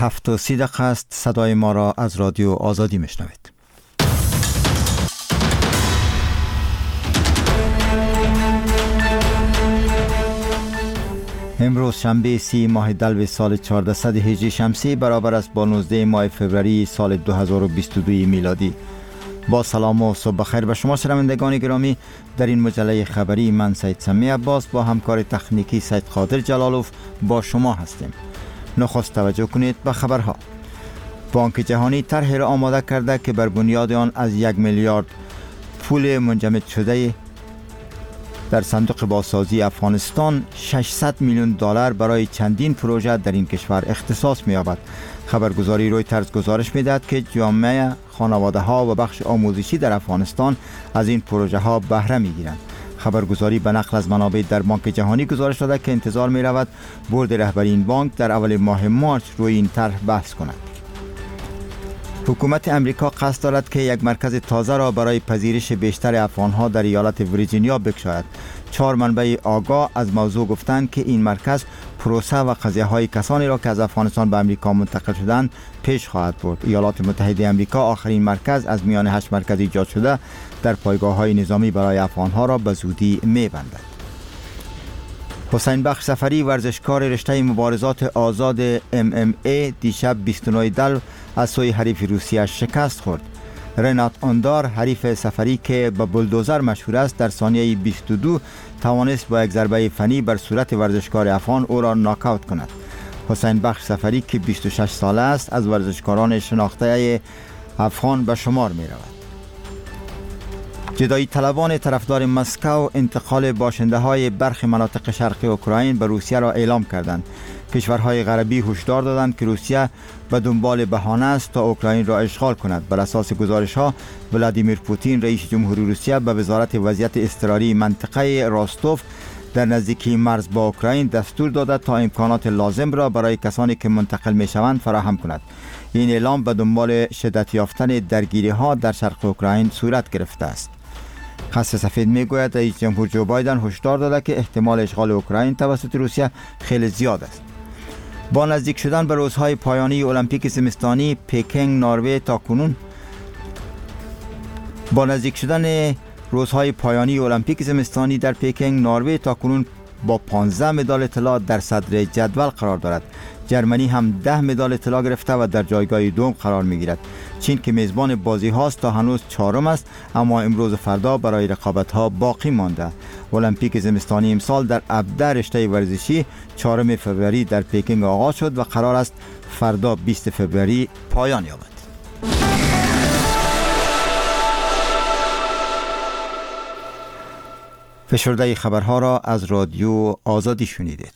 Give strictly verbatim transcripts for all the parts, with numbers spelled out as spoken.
هفت و سی دقیقه است. صدای ما را از رادیو آزادی میشنوید. امروز شنبه سی ماه دلو سال چهاردهصد هجری شمسی برابر است با نوزده ماه فوریه سال دو هزار و بیست و دو میلادی. با سلام و صبح بخیر به شما شنوندگان گرامی. در این مجله خبری من سید سمی عباس با همکار تکنیکی سید قادر جلالوف با شما هستیم. نخست توجه کنید به خبرها. بانک جهانی طرحی را آماده کرده که بر بنیاد آن از یک میلیارد پول منجمد شده در صندوق بازسازی افغانستان ششصد میلیون دلار برای چندین پروژه در این کشور اختصاص می‌یابد. خبرگزاری رویترز گزارش می‌دهد که جامعه، خانواده‌ها و بخش آموزشی در افغانستان از این پروژه ها بهره می‌گیرند. خبرگزاری به نقل از منابع در بانک جهانی گزارش داده که انتظار می‌رود بورد رهبری این بانک در اول ماه مارچ روی این طرح بحث کند. حکومت امریکا قصد دارد که یک مرکز تازه را برای پذیرش بیشتر افغان‌ها در ایالت ویرجینیا بگشاید. چهار منبع آگاه از موضوع گفتند که این مرکز پروسه و قضیه‌های کسانی را که از افغانستان به امریکا منتقل شدند پیش خواهد برد. ایالات متحده امریکا آخرین مرکز از میان هشت مرکز ایجاد شده در پایگاه‌های نظامی برای افغان‌ها را به زودی می‌بندد. حسین بخش سفری ورزشکار رشته مبارزات آزاد ام ام ای دیشب بیست و نه دلو از سوی حریف روسیه شکست خورد. رنات آندار حریف سفری که به بولدوزر مشهور است در ثانیه بیست و دو توانست با یک ضربه فنی بر صورت ورزشکار افغان او را ناکاوت کند. حسین بخش سفری که بیست و شش ساله است از ورزشکاران شناخته افغان به شمار می رود. جدایی طلبان طرفدار مسکو انتقال باشنده های برخی مناطق شرقی اوکراین به روسیه را اعلام کردند. کشورهای غربی هشدار دادند که روسیه به دنبال بهانه است تا اوکراین را اشغال کند. بر اساس گزارش ها ولادیمیر پوتین رئیس جمهوری روسیه به وزارت وضعیت اضطراری منطقه راستوف در نزدیکی مرز با اوکراین دستور داده تا امکانات لازم را برای کسانی که منتقل می شوند فراهم کند. این اعلام به دنبال شدت یافتن درگیری ها در شرق اوکراین صورت گرفته است. خط سفید میگوید رئیس جمهور جو بایدن هشدار داده که احتمال اشغال اوکراین توسط روسیه خیلی زیاد است. با نزدیک شدن به روزهای پایانی المپیک زمستانی پکینگ نروژ تاکنون با نزدیک شدن روزهای پایانی المپیک زمستانی در پکینگ نروژ تاکنون با پانزده مدال طلا در صدر جدول قرار دارد. جرمنی هم ده مدال طلا گرفته و در جایگاه دوم قرار میگیرد. چین که میزبان بازی هاست تا هنوز چهارم است، اما امروز و فردا برای رقابت ها باقی مانده. المپیک زمستانی امسال در ابدا رشته ورزشی چهارم فوریه در پکینگ آغاز شد و قرار است فردا بیست فوریه پایان یابد. فشرده خبرها را از رادیو آزادی شنیدید.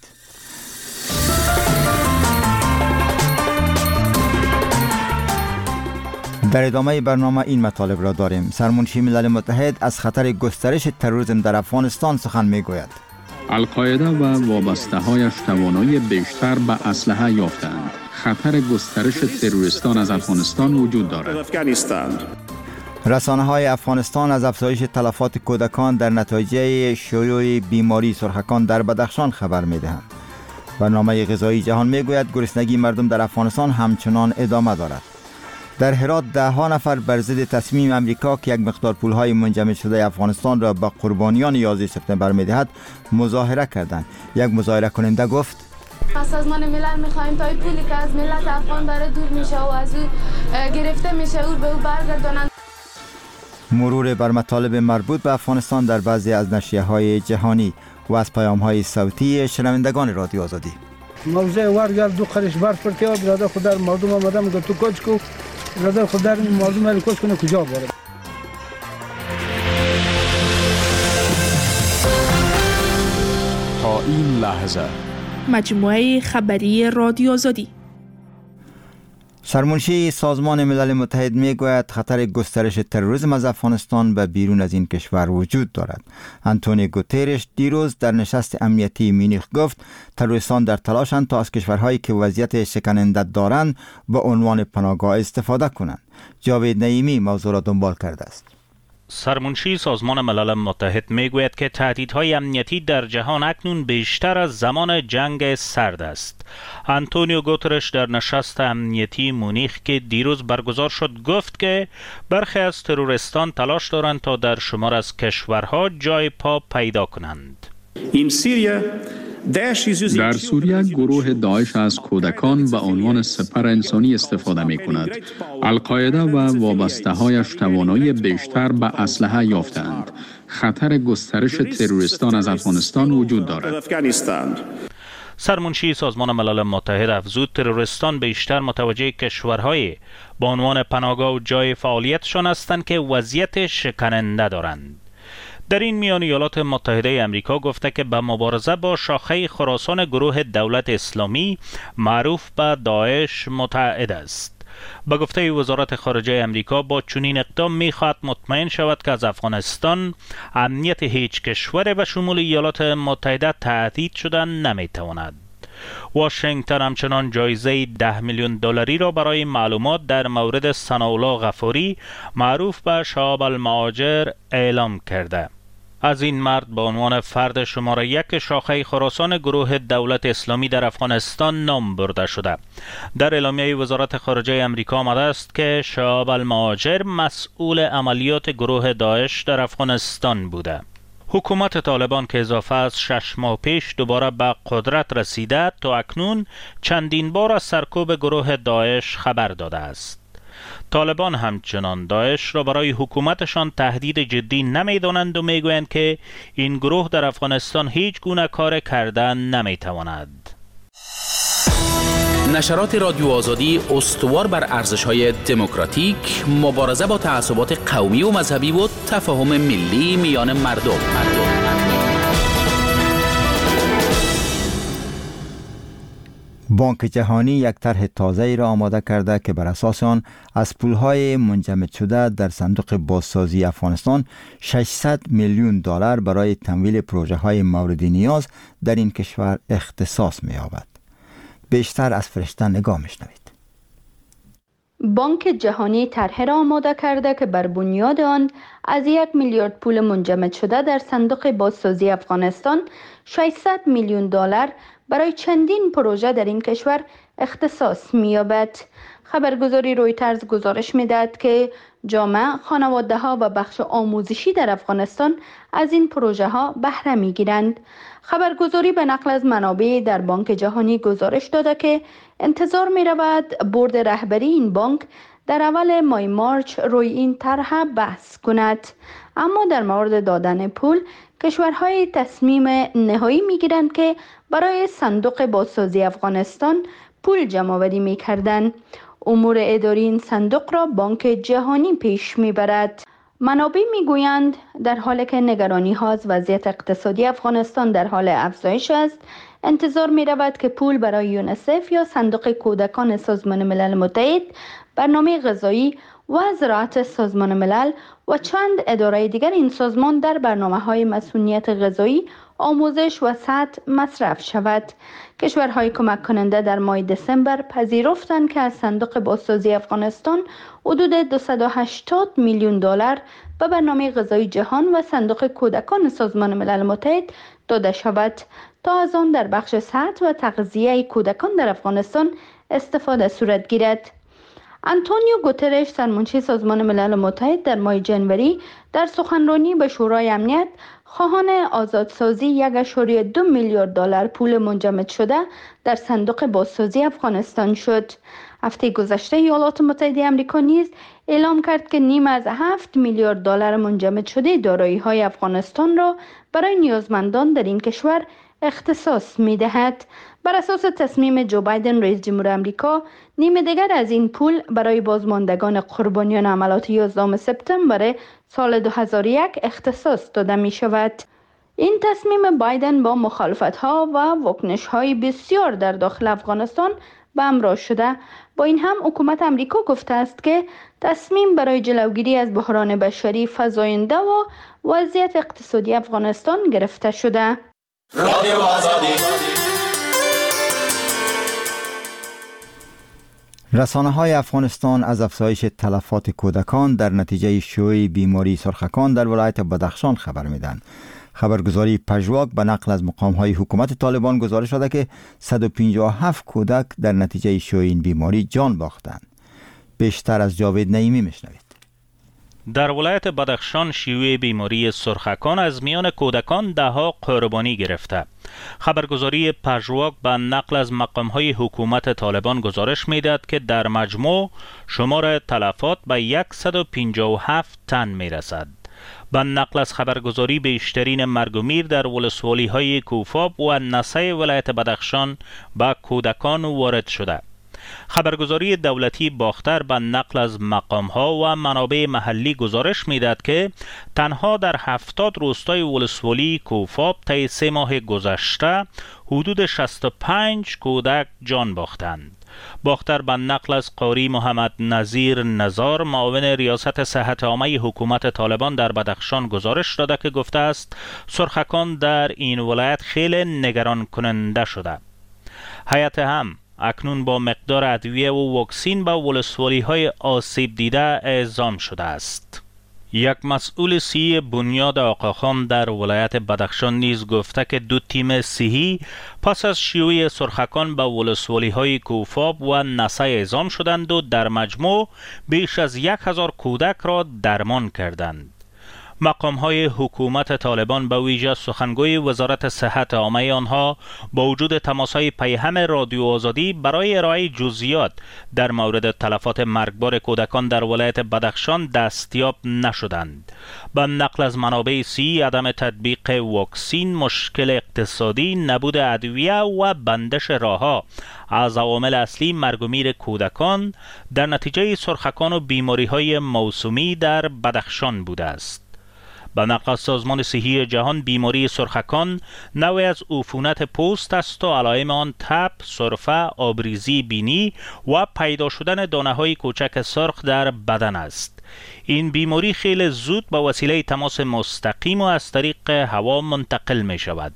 در ادامه برنامه این مطالب را داریم. سرمنشی ملل متحد از خطر گسترش تروریسم در افغانستان سخن میگوید. القاعده و وابسته‌هایش توانایی بیشتر به اسلحه یافتند. خطر گسترش تروریستان از افغانستان وجود دارد. رسانه های افغانستان از افزایش تلفات کودکان در نتیجه شیوع بیماری سرخکان در بدخشان خبر میدهند. برنامه غذایی جهان میگوید گرسنگی مردم در افغانستان همچنان ادامه دارد. در هرات ده ها نفر بر ضد تصمیم امریکا که یک مقدار پولهای منجمد شده افغانستان را به قربانیان یازده سپتامبر میدهد مظاهره کردند. یک مظاهره کننده گفت: از سازمان ملل میخواهیم تا این پولی که از ملت افغان داره دور میشه و از او گرفته میشه او به او برگردانند. مرور بر مطالب مربوط به افغانستان در بعضی از نشریه‌های جهانی و از پیام‌های صوتی شنوندگان رادیو آزادی. موضوع ورگر دو قرش برف پرتیا برادر خود در مردم آمده میگه تو کوچ کو برادر خود در مردم ال کوچ کنه کجا بره. تا این لحظه مجموعه خبری رادیو آزادی. سرمنشی سازمان ملل متحد میگوید خطر گسترش تروریسم از افغانستان به بیرون از این کشور وجود دارد. آنتونیو گوترش دیروز در نشست امنیتی مونیخ گفت تروریستان در تلاشند تا از کشورهایی که وضعیت شکننده دارند به عنوان پناهگاه استفاده کنند. جاوید نعیمی موضوع را دنبال کرده است. سرمنشی سازمان ملل متحد میگوید که تهدیدهای امنیتی در جهان اکنون بیشتر از زمان جنگ سرد است. آنتونیو گوترش در نشست امنیتی مونیخ که دیروز برگزار شد گفت که برخی از تروریستان تلاش دارند تا در شمار از کشورها جای پا پیدا کنند. در سوریه گروه داعش از کودکان به عنوان سپر انسانی استفاده می کند. القاعده و وابسته‌هایش توانایی بیشتر به اسلحه یافتند. خطر گسترش تروریستان از افغانستان وجود دارد. سرمنشی سازمان ملل متحد افزود تروریستان بیشتر متوجه کشورهای با عنوان پناهگاه و جای فعالیتشان هستند که وضعیت شکننده دارند. در این میان ایالات متحده امریکا گفته که به مبارزه با شاخه خراسان گروه دولت اسلامی معروف به داعش متعهد است. به گفته وزارت خارجه امریکا با چنین اقدام می‌خواهد مطمئن شود که از افغانستان امنیت هیچ کشور به شمول ایالات متحده تهدید شدن نمی‌تواند. واشنگتن همچنان جایزه ده میلیون دلاری را برای معلومات در مورد ثناءالله غفاری معروف به شهاب المهاجر اعلام کرده. از این مرد به عنوان فرد شماره یک شاخه خراسان گروه دولت اسلامی در افغانستان نام برده شده. در اعلامیه وزارت خارجه امریکا آمده است که شهاب المهاجر مسئول عملیات گروه داعش در افغانستان بوده. حکومت طالبان که اضافه از شش ماه پیش دوباره به قدرت رسیده تا اکنون چندین بار از سرکوب گروه داعش خبر داده است. طالبان همچنان داعش را برای حکومتشان تهدید جدی نمی‌دانند و میگویند که این گروه در افغانستان هیچ گونه کار کردن نمی‌تواند. نشرات رادیو آزادی استوار بر ارزش‌های دموکراتیک، مبارزه با تعصبات قومی و مذهبی و تفاهم ملی میان مردم. مردم. بانک جهانی یک طرح تازه‌ای را آماده کرده که بر اساس آن از پولهای منجمد شده در صندوق بازسازی افغانستان ششصد میلیون دلار برای تمویل پروژه‌های مورد نیاز در این کشور اختصاص می‌یابد. بیشتر از فرشته نگاه می‌شنوید. بانک جهانی طرح را آماده کرده که بر بنیاد آن از یک میلیارد پول منجمد شده در صندوق بازسازی افغانستان ششصد میلیون دلار برای چندین پروژه در این کشور اختصاص می‌یابد. خبرگزاری رویترز گزارش می‌دهد که جامعه، خانواده‌ها و بخش آموزشی در افغانستان از این پروژه‌ها بهره می‌گیرند. خبرگزاری به نقل از منابع در بانک جهانی گزارش داده که انتظار می‌رود بورد رهبری این بانک در اول ماه مارچ روی این طرح بحث کند. اما در مورد دادن پول کشورهای تصمیم نهایی می‌گیرند که برای صندوق بازسازی افغانستان پول جمع‌آوری می‌کردند. امور اداری این صندوق را بانک جهانی پیش می‌برد. منابع می‌گویند در حالی که نگرانی‌ها از وضعیت اقتصادی افغانستان در حال افزایش است، انتظار می‌رود که پول برای یونیسف یا صندوق کودکان سازمان ملل متحد، برنامه غذایی و زراعت سازمان ملل و چند اداره دیگر این سازمان در برنامه‌های مسئولیت غذایی، آموزش و سطح مصرف شود. کشورهای کمک کننده در ماه دسامبر پذیرفتند که از صندوق بازسازی افغانستان حدود دویست و هشتاد میلیون دلار به برنامه غذایی جهان و صندوق کودکان سازمان ملل متحد داده شود تا از آن در بخش سطح و تغذیه کودکان در افغانستان استفاده صورت گیرد. آنتونیو گوترش، سرمنشی سازمان ملل متحد، در ماه جنوری در سخنرانی به شورای امنیت خواهان آزادسازی یک ممیز دو میلیارد دلار پول منجمد شده در صندوق بازسازی افغانستان شد. هفته گذشته ایالات متحده آمریکا نیز اعلام کرد که نیم از هفت میلیارد دلار منجمد شده دارایی‌های افغانستان را برای نیازمندان در این کشور اختصاص می‌دهد. بر اساس تصمیم جو بایدن رئیس جمهور آمریکا، نیم دیگر از این پول برای بازماندگان قربانیان عملیات یازدهم سپتامبر سال دو هزار و یک اختصاص داده می شود. این تصمیم بایدن با مخالفت‌ها و واکنش‌های بسیار در داخل افغانستان به همراه شده. با این هم حکومت آمریکا گفته است که تصمیم برای جلوگیری از بحران بشری فزاینده و وضعیت اقتصادی افغانستان گرفته شده. رادیو آزادی. رسانه‌های افغانستان از افزایش تلفات کودکان در نتیجه شیوع بیماری سرخکان در ولایت بدخشان خبر میدن. خبرگزاری پژواک به نقل از مقام‌های حکومت طالبان گزارش داده که صد و پنجاه و هفت کودک در نتیجه شیوع این بیماری جان باختند. بیشتر از جاوید نعیمی میشنوید. در ولایت بدخشان شیوع بیماری سرخکان از میان کودکان ده ها قربانی گرفته. خبرگزاری پژواک به نقل از مقام‌های حکومت طالبان گزارش میداد که در مجموع شمار تلفات به صد و پنجاه و هفت تن میرسد. به نقل از خبرگزاری بیشترین مرگ و میر در ولسوالی‌های کوفاب و نسای ولایت بدخشان به کودکان وارد شده. خبرگزاری دولتی باختر به نقل از مقام‌ها و منابع محلی گزارش می‌دهد که تنها در هفتاد روستای ولسوالی کوفاب طی سه ماه گذشته حدود شصت و پنج کودک جان باختند. باختر به نقل از قاری محمد نظیر نزار معاون ریاست صحت عامه حکومت طالبان در بدخشان گزارش داده که گفته است سرخکان در این ولایت خیلی نگران کننده شده. هیئت هم اکنون با مقدار ادویه و واکسین به ولسوالی های آسیب دیده اعزام شده است. یک مسئول صحی بنیاد آقاخان در ولایت بدخشان نیز گفته که دو تیم صحی پس از شیوع سرخکان به ولسوالی های کوفاب و نسای اعزام شدند و در مجموع بیش از یک هزار کودک را درمان کردند. مقام های حکومت طالبان به ویژه سخنگوی وزارت صحت عامه آنها با وجود تماس های پیهم رادیو آزادی برای ارائه جزئیات در مورد تلفات مرگبار کودکان در ولایت بدخشان دستیاب نشدند. به نقل از منابع صحی عدم تطبیق واکسین، مشکل اقتصادی، نبود ادویه و بندش راهها از عوامل اصلی مرگ و میر کودکان در نتیجه سرخکان و بیماری های موسومی در بدخشان بوده است. به نقل از سازمان صحی جهان بیماری سرخکان نوعی از عفونت پوست است و علائم آن تب، سرفه، آبریزی بینی و پیدا شدن دانه های کوچک سرخ در بدن است. این بیماری خیلی زود به وسیله تماس مستقیم و از طریق هوا منتقل می شود.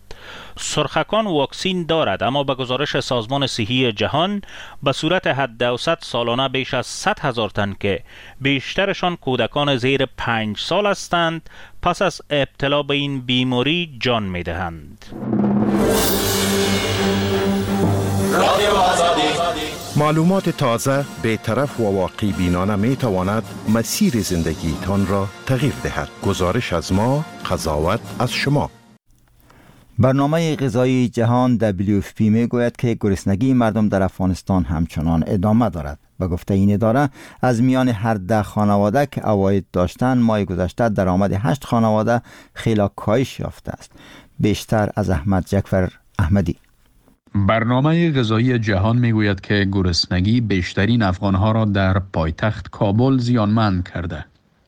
سرخکان واکسین دارد اما به گزارش سازمان صحی جهان به صورت حد اوسط سالانه بیش از صد هزار تن که بیشترشان کودکان زیر پنج سال هستند پس از ابتلا به این بیماری جان می دهند. معلومات تازه، بی‌طرف و واقعی بینانه می تواند مسیر زندگی تان را تغییر دهد. گزارش از ما، قضاوت از شما. برنامه غذایی جهان دبلیو اف پی می گوید که گرسنگی مردم در افغانستان همچنان ادامه دارد. به گفته این اداره از میان هر ده خانواده که عواید داشتند ماه گذشته درآمد هشت خانواده خیلی کاهش یافته است. بیشتر از احمد جعفر احمدی. برنامه غذایی جهان میگوید که گرسنگی بیشترین افغانها را در پایتخت کابل زیانمند کرده.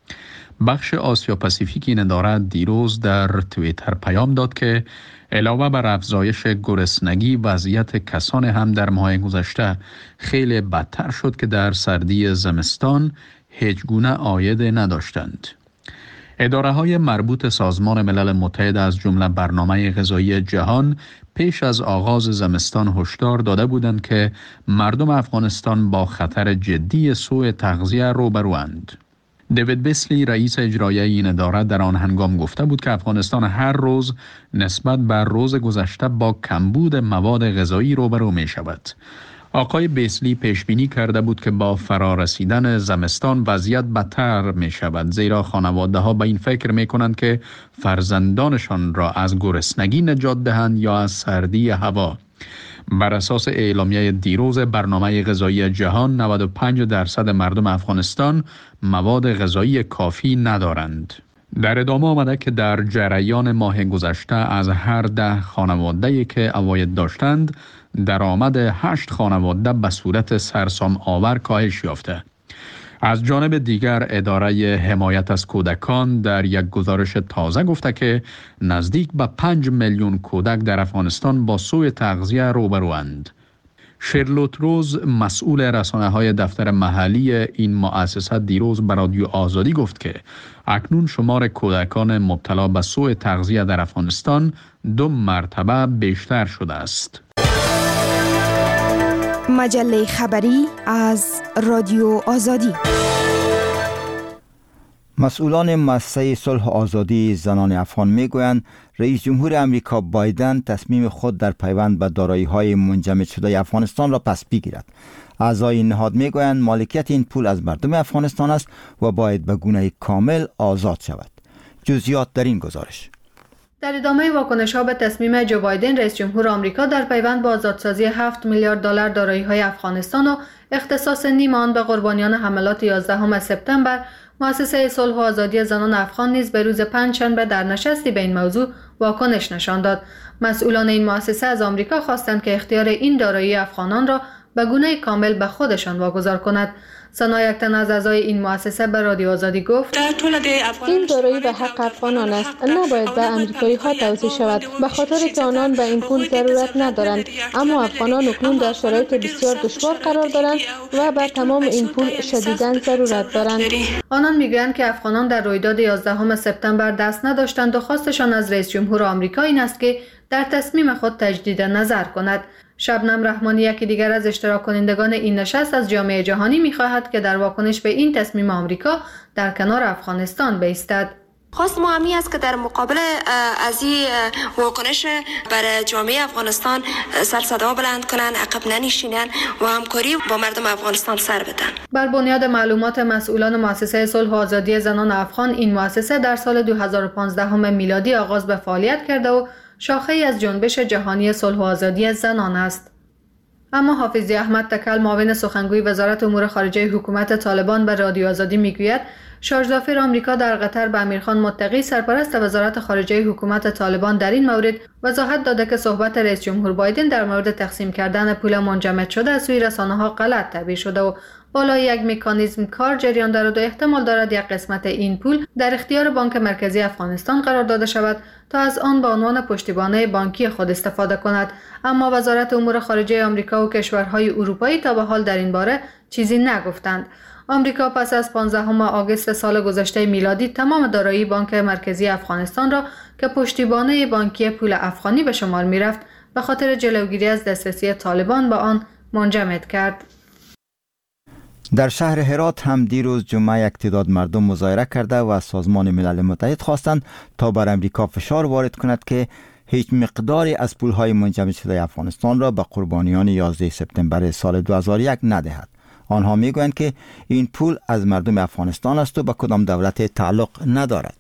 بخش آسیا پاسیفیک این اداره دیروز در توییتر پیام داد که علاوه بر افزایش گرسنگی وضعیت کسان هم در ماه گذشته خیلی بدتر شد که در سردی زمستان هیچ گونه عاید نداشتند. اداره های مربوط سازمان ملل متحد از جمله برنامه غذایی جهان پیش از آغاز زمستان هشدار داده بودند که مردم افغانستان با خطر جدی سوء تغذیه روبروند. دیوید بیسلی رئیس اجرایی این اداره در آن هنگام گفته بود که افغانستان هر روز نسبت بر روز گذشته با کمبود مواد غذایی روبرو می شود. آقای بیسلی پیش بینی کرده بود که با فرارسیدن زمستان وضعیت بدتر می شود، زیرا خانواده ها به این فکر می کنند که فرزندانشان را از گرسنگی نجات دهند یا از سردی هوا. بر اساس اعلامیه دیروز برنامه غذایی جهان نود و پنج درصد مردم افغانستان مواد غذایی کافی ندارند. در ادامه آمده که در جریان ماه گذشته از هر ده خانواده‌ای که عواید داشتند درآمد هشت خانواده به صورت سرسام آور کاهش یافته. از جانب دیگر اداره حمایت از کودکان در یک گزارش تازه گفته که نزدیک به پنج میلیون کودک در افغانستان با سوء تغذیه روبروند. شرلوت روز مسئول رسانه‌های دفتر محلی این مؤسسه دیروز به رادیو آزادی گفت که اکنون شمار کودکان مبتلا به سوء تغذیه در افغانستان دو مرتبه بیشتر شده است. مجله خبری از رادیو آزادی. مسئولان مؤسسه صلح و آزادی زنان افغان میگویند رئیس جمهور امریکا بایدن تصمیم خود در پیوند به دارایی‌های منجمد شده افغانستان را پس بگیرد. اعضای این نهاد میگویند مالکیت این پول از مردم افغانستان است و باید به گونه کامل آزاد شود. جزئیات در این گزارش. در ادامه واکنش‌ها به تصمیم جو بایدن رئیس جمهور آمریکا در پیوند با آزادسازی هفت میلیارد دلار دارایی‌های افغانستان و اختصاص نیم آن به قربانیان حملات یازدهم سپتامبر، مؤسسه صلح و آزادی زنان افغان نیز به روز پنجشنبه در نشستی به این موضوع واکنش نشان داد. مسئولان این مؤسسه از آمریکا خواستند که اختیار این دارایی افغانان را به گونه کامل به خودشان واگذار کند. سنا یک تن از اعضای این مؤسسه به رادیو آزادی گفت: این دارایی به حق افغانان است، نباید به امریکایی ها توزیع شود، به خاطر که آنان به این پول ضرورت ندارند، اما افغانان اکنون در شرایط بسیار دشوار قرار دارند و به تمام این پول شدیداً ضرورت دارند. آنان میگویند که افغانان در رویداد یازدهم سپتامبر دست نداشتند و خواستشان از رئیس جمهور آمریکا این است که در تصمیم خود تجدید نظر کند. شبنم رحمانی، یکی دیگر از اشتراک کنندگان این نشست، از جامعه جهانی می‌خواهد که در واکنش به این تصمیم آمریکا در کنار افغانستان بایستد. خواست ما همی است که در مقابل از این واکنش برای جامعه افغانستان سر صدا بلند کنند، عقب ننشینند و همکاری با مردم افغانستان سر بدن. بر بنیاد معلومات مسئولان مؤسسه صلح و آزادی زنان افغان، این مؤسسه در سال دو هزار و پانزده میلادی آغاز به فعالیت کرده و شاخه‌ای از جنبش جهانی صلح و آزادی زنان است. اما حافظی احمد تکل، معاون سخنگوی وزارت امور خارجه حکومت طالبان، به رادیو آزادی میگوید شارژ ظافر آمریکا در قطر به امیرخان متقی، سرپرست وزارت خارجه حکومت طالبان، در این مورد وضاحت داده که صحبت رئیس جمهور بایدن در مورد تقسیم کردن پول منجمد شده از سوی رسانه‌ها غلط تعبیر شده و بالای یک مکانیزم کار جریان دارد و احتمال دارد یک قسمت این پول در اختیار بانک مرکزی افغانستان قرار داده شود تا از آن به عنوان پشتیبانی بانکی خود استفاده کند. اما وزارت امور خارجه آمریکا و کشورهای اروپایی تا به حال در این باره چیزی نگفتند. آمریکا پس از پانزدهم آگوست سال گذشته میلادی تمام دارایی بانک مرکزی افغانستان را که پشتیبانی بانکی پول افغانی به شمار می‌رفت به خاطر جلوگیری از دسترسی طالبان به آن منجمد کرد. در شهر هرات هم دیروز جمعه یک تعداد مردم مظاهره کرده و از سازمان ملل متحد خواستند تا بر امریکا فشار وارد کند که هیچ مقداری از پولهای منجمد شده افغانستان را به قربانیان یازده سپتامبر سال دو هزار و یک ندهد. آنها میگویند که این پول از مردم افغانستان است و به کدام دولت تعلق ندارد.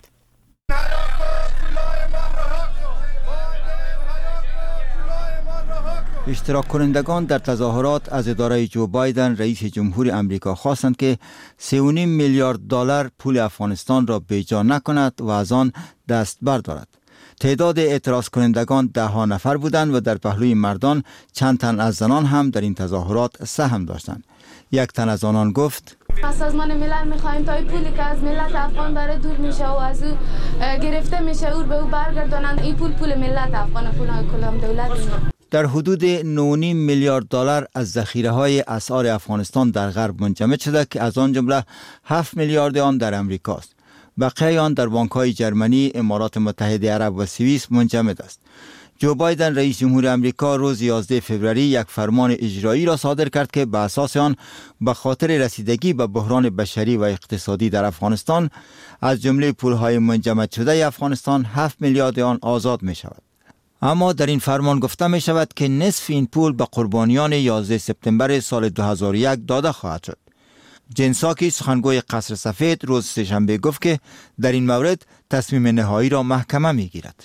اشتراک کنندگان در تظاهرات از اداره جو بایدن رئیس جمهور امریکا خواستند که سه و نیم میلیارد دلار پول افغانستان را بیجا نکند و از آن دست بردارد. تعداد اعتراض کنندگان ده ها نفر بودند و در پهلوی مردان چند تن از زنان هم در این تظاهرات سهم داشتند. یک تن از آنان گفت: از سازمان ملل میخواهیم تا این پولی که از ملت افغان داره دور میشه و از او گرفته میشه او به او برگردانند. این پول پول ملت افغان، پول کلام دولت. در حدود نه و نیم میلیارد دلار از ذخیره‌های اسعار افغانستان در غرب منجمد شده که از آن جمله هفت میلیارد آن در امریکا است. بقیه آن در بانک‌های جرمنی، امارات متحده عرب و سوئیس منجمد است. جو بایدن رئیس جمهور امریکا روز یازده فوریه یک فرمان اجرایی را صادر کرد که به اساس آن به خاطر رسیدگی به بحران بشری و اقتصادی در افغانستان از جمله پولهای منجمد شده افغانستان هفت میلیارد آن آزاد می شود. اما در این فرمان گفته می شود که نصف این پول به قربانیان یازده سپتامبر سال دو هزار و یک داده خواهد شد. جن ساکی، سخنگوی قصر سفید، روز سه‌شنبه گفت که در این مورد تصمیم نهایی را محکمه می گیرد.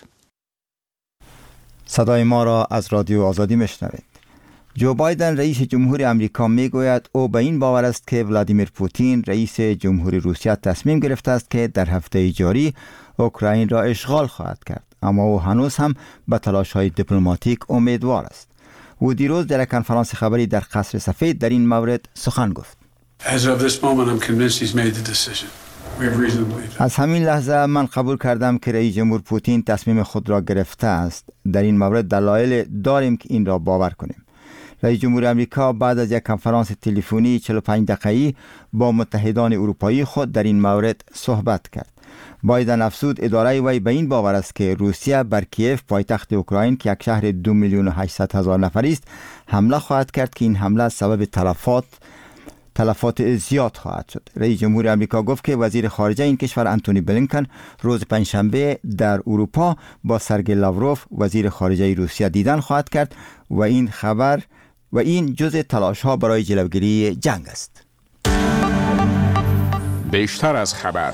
صدای ما را از رادیو آزادی میشنوید. جو بایدن رئیس جمهور امریکا میگوید او به این باور است که ولادیمیر پوتین رئیس جمهوری روسیه تصمیم گرفته است که در هفته جاری اوکراین را اشغال خواهد کرد، اما او هنوز هم به تلاش‌های دیپلماتیک امیدوار است. او دیروز در کنفرانس خبری در قصر سفید در این مورد سخن گفت. از همین لحظه من قبول کردم که رئیس جمهور پوتین تصمیم خود را گرفته است. در این مورد دلایل داریم که این را باور کنیم. رئیس جمهور امریکا بعد از یک کنفرانس تلفنی چهل و پنج دقیقه‌ای با متحدان اروپایی خود در این مورد صحبت کرد. بایدن افزود اداره وی به این باور است که روسیه بر کیف پایتخت اوکراین که یک شهر دو میلیون و هشتصد هزار نفری است حمله خواهد کرد که این حمله سبب تلفات تلفات زیاد خواهد شد. رئیس جمهور آمریکا گفت که وزیر خارجه این کشور انتونی بلینکن روز پنجشنبه در اروپا با سرگئی لاوروف وزیر خارجه روسیه دیدن خواهد کرد و این خبر و این جزء تلاش ها برای جلوگیری جنگ است. بیشتر از خبر.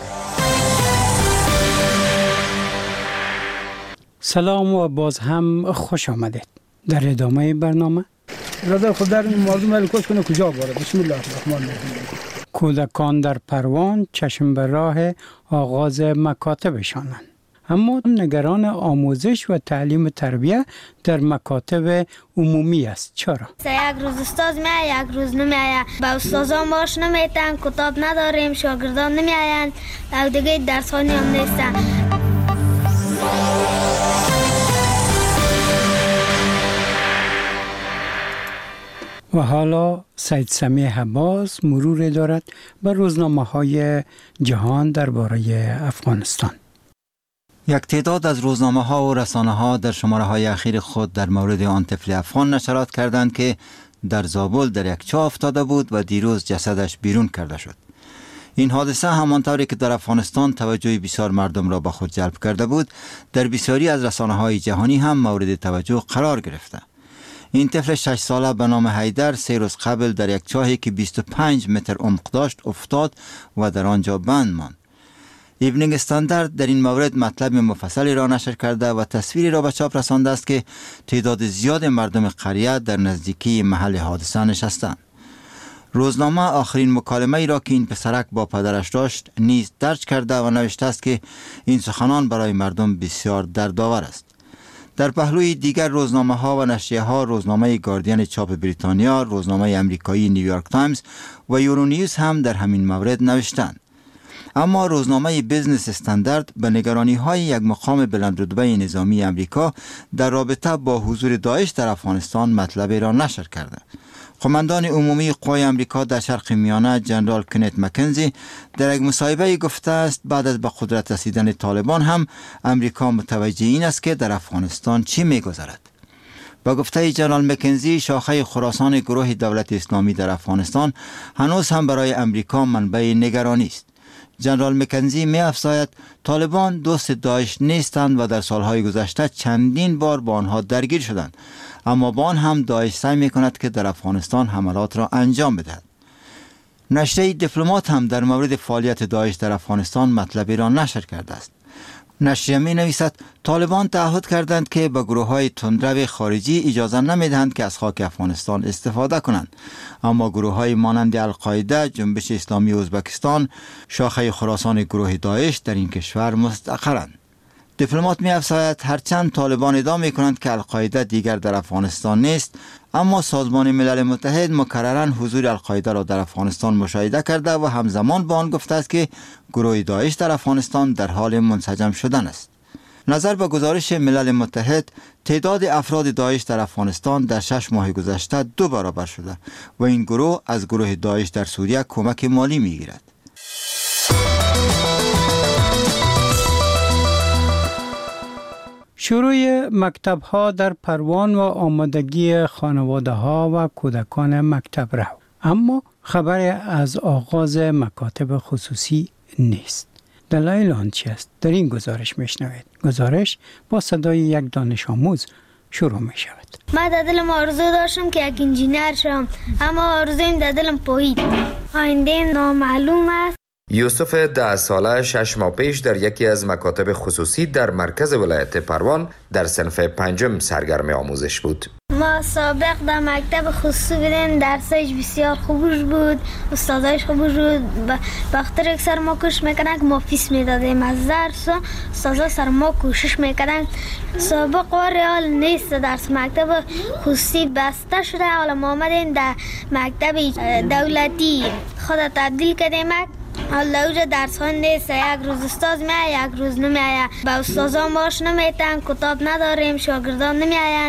سلام و باز هم خوش آمدید. در ادامه برنامه برادر خود در مردم الکوش کنه کجا باره. بسم الله الرحمن الرحیم. کودکان در پروان چشم به راه آغاز مکاتبشانند، اما نگران آموزش و تعلیم تربیه در مکاتب عمومی است. چرا؟ یک روز استاد میاد، یک روز نمیاد. با استادان باش نمیتن، کتاب نداریم، شاگردان نمیآیند و دیگه درسانی هم نیستن. و حالا سید سمیع عباس مرور دارد بر روزنامه های جهان درباره افغانستان. یک تعداد از روزنامه ها و رسانه ها در شماره های اخیر خود در مورد آن طفل افغان نشرات کردند که در زابل در یک چاه افتاده بود و دیروز جسدش بیرون کرده شد. این حادثه همانطوری که در افغانستان توجه بسیار مردم را به خود جلب کرده بود، در بسیاری از رسانه های جهانی هم مورد توجه قرار گرفته. این طفل شش ساله به نام حیدر سه روز قبل در یک چاهی که بیست و پنج متر عمق داشت افتاد و در آنجا بند ماند. ایونینگ استاندارد در این مورد مطلب مفصلی را نشر کرده و تصویری را به چاپ رسانده است که تعداد زیاد مردم قریه در نزدیکی محل حادثه نشستند. روزنامه آخرین مکالمه ای را که این پسرک با پدرش داشت نیز درج کرده و نوشته است که این سخنان برای مردم بسیار دردآور است. در پهلوی دیگر روزنامه ها و نشریه ها روزنامه گاردین چاپ بریتانیا، روزنامه امریکایی نیویورک تایمز و یورو نیوز هم در همین مورد نوشتند. اما روزنامه بیزنس استاندارد به نگرانی های یک مقام بلندرتبه نظامی امریکا در رابطه با حضور داعش در افغانستان مطلبی را نشر کرده. قماندان عمومی قوای امریکا در شرق میانه جنرال کنت مکنزی در یک مصاحبه گفته است بعد از به قدرت رسیدن طالبان هم امریکا متوجه این است که در افغانستان چی می‌گذرد. با گفته جنرال مکنزی شاخه خراسان گروه دولت اسلامی در افغانستان هنوز هم برای امریکا منبع نگرانی است. جنرال مکنزی می افزاید طالبان دوست داعش نیستند و در سالهای گذشته چندین بار با آنها درگیر شدند، اما با آن هم داعش سعی می کند که در افغانستان حملات را انجام بدهد. نشریه دیپلمات هم در مورد فعالیت داعش در افغانستان مطلبی را نشر کرده است. نشریه می نویسد طالبان تعهد کردند که به گروه های تندرو خارجی اجازه نمی دهند که از خاک افغانستان استفاده کنند، اما گروه های مانند القاعده، جنبش اسلامی ازبکستان، شاخه خراسان گروه داعش در این کشور مستقرند. دیپلمات می افزاید هرچند طالبان ادعا می کنند که القاعده دیگر در افغانستان نیست، اما سازمان ملل متحد مکرراً حضور القاعده را در افغانستان مشاهده کرده و همزمان با آن گفته است که گروه داعش در افغانستان در حال منسجم شدن است. نظر به گزارش ملل متحد تعداد افراد داعش در افغانستان در شش ماه گذشته دو برابر شده و این گروه از گروه داعش در سوریه کمک مالی می گیرد. شروع مکتب ها در پروان و آمادگی خانواده ها و کودکان مکتب رو، اما خبر از آغاز مکاتب خصوصی نیست. دلایل آن چی است؟ در این گزارش میشنوید. گزارش با صدای یک دانش آموز شروع می شود. من در دلم آرزو داشتم که یک انجینر شم، اما آرزویم در دلم پایید. آینده نامعلوم است. یوسف ده ساله شش ماه پیش در یکی از مکاتب خصوصی در مرکز ولایت پروان در صنف پنجم سرگرم آموزش بود. ما سابق در مکتب خصوصی بودیم، درسش بسیار خوبش بود، استادایش خوبش بود. بخاطر یک سر ما کوشش میکنن که ما فیس میدادیم از درس، استادا سر ما کوشش میکنن. سابق و ریال نیست، درس مکتب خصوصی بسته شده، حالا ما آمدیم در مکتب دولتی خود تبدیل کردیم. حالا اوجا درس ها نیست، یک روز استاد میاد یک روز نمیاد. با استادان باش نمیتن، کتاب نداریم، شاگردان نمیآیند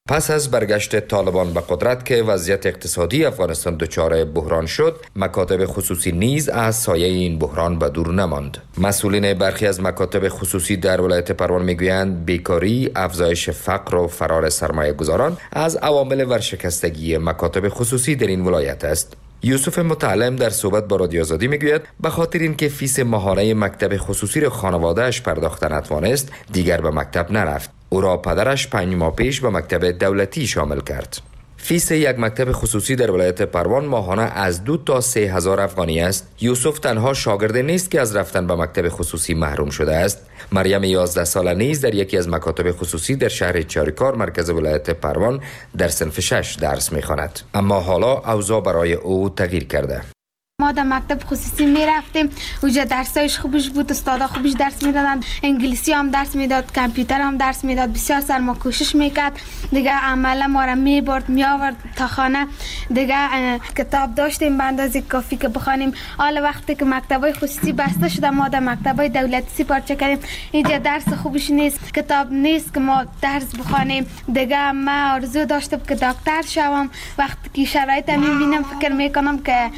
پس از برگشت طالبان به قدرت که وضعیت اقتصادی افغانستان دچار بحران شد، مکاتب خصوصی نیز از سایه این بحران به دور نماند. مسئولین برخی از مکاتب خصوصی در ولایت پروان میگویند بیکاری، افزایش فقر و فرار سرمایه گذاران از عوامل ورشکستگی مکاتب خصوصی در این ولایت است. یوسف متعلم در صحبت با رادیو آزادی میگوید به خاطر اینکه فیس ماهانه مکتب خصوصی را خانواده‌اش پرداخت نتوانست، دیگر به مکتب نرفت. او را پدرش پنج ماه پیش به مکتب دولتی شامل کرد. فیس یک مکتب خصوصی در ولایت پروان ماهانه از دو تا سه هزار افغانی است. یوسف تنها شاگرد نیست که از رفتن به مکتب خصوصی محروم شده است. مریم یازده ساله نیز در یکی از مکاتب خصوصی در شهر چاریکار مرکز ولایت پروان در صنف شش درس می‌خواند. اما حالا اوضاع برای او تغییر کرده. ما در مکتب خصوصی می رفتیم، اونجا درسایش خوبش بود، استادا خوبش درس میدادن، انگلیسی هم درس میداد، کامپیوتر هم درس میداد. بسیار سر ما کوشش میکرد، دیگه عملا ما را میبرد میآورد تا خانه. دیگه کتاب داشتیم به اندازه کافی که بخوانیم. حالا وقتی که مکتبای خصوصی بسته شده، ما در مکتبای دولتی سپارچه کردیم. اینجا درس خوبش نیست، کتاب نیست که ما درس بخوانیم. دیگه ما آرزو داشتم که دکتر شوم. وقتی که شرایط میبینم فکر میکنم که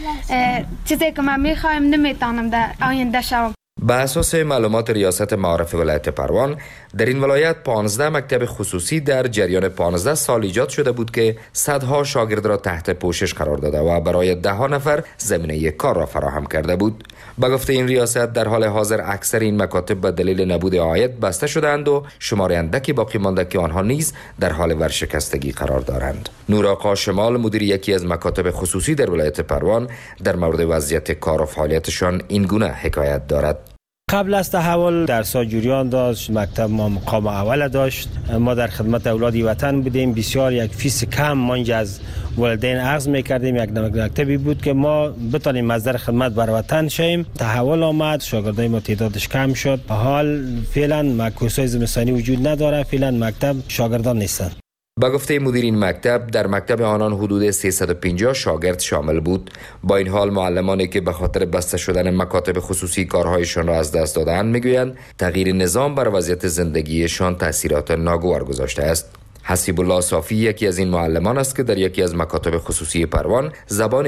چیزی که من میخوایم نمیتونم در آینده شوم. به اساس معلومات ریاست معارف ولایت پروان، در این ولایت پانزده مکتب خصوصی در جریان پانزده سال ایجاد شده بود که صدها شاگرد را تحت پوشش قرار داده و برای ده ها نفر زمینه کار را فراهم کرده بود. به گفته این ریاست، در حال حاضر اکثر این مکاتب به دلیل نبود عاید بسته شدند و شمار اندکی باقی مانده که آنها نیز در حال ورشکستگی قرار دارند. نورآقا شمال، مدیر یکی از مکاتب خصوصی در ولایت پروان، در مورد وضعیت کار و فعالیتشان این گونه حکایت دارد. قبل از تحول درس‌ها جریان داشت، مکتب ما مقام اول داشت، ما در خدمت اولاد وطن بودیم. بسیار یک فیس کم منج از والدین اخذ میکردیم. یک مکتبی بود که ما بتونیم مصدر خدمت بر وطن شیم. تحول آمد، شاگردای ما تعدادش کم شد. حال فعلا معکوسای زمستانی وجود نداره، فعلا مکتب شاگردان نیستند. با گفته مدیر این مکتب، در مکتب آنان حدود سیصد و پنجاه شاگرد شامل بود. با این حال معلمانی که به خاطر بسته شدن مکاتب خصوصی کارهایشان را از دست دادند میگویند تغییر نظام بر وضعیت زندگیشان تاثیرات ناگوار گذاشته است. حسیب الله صافی یکی از این معلمان است که در یکی از مکاتب خصوصی پروان زبان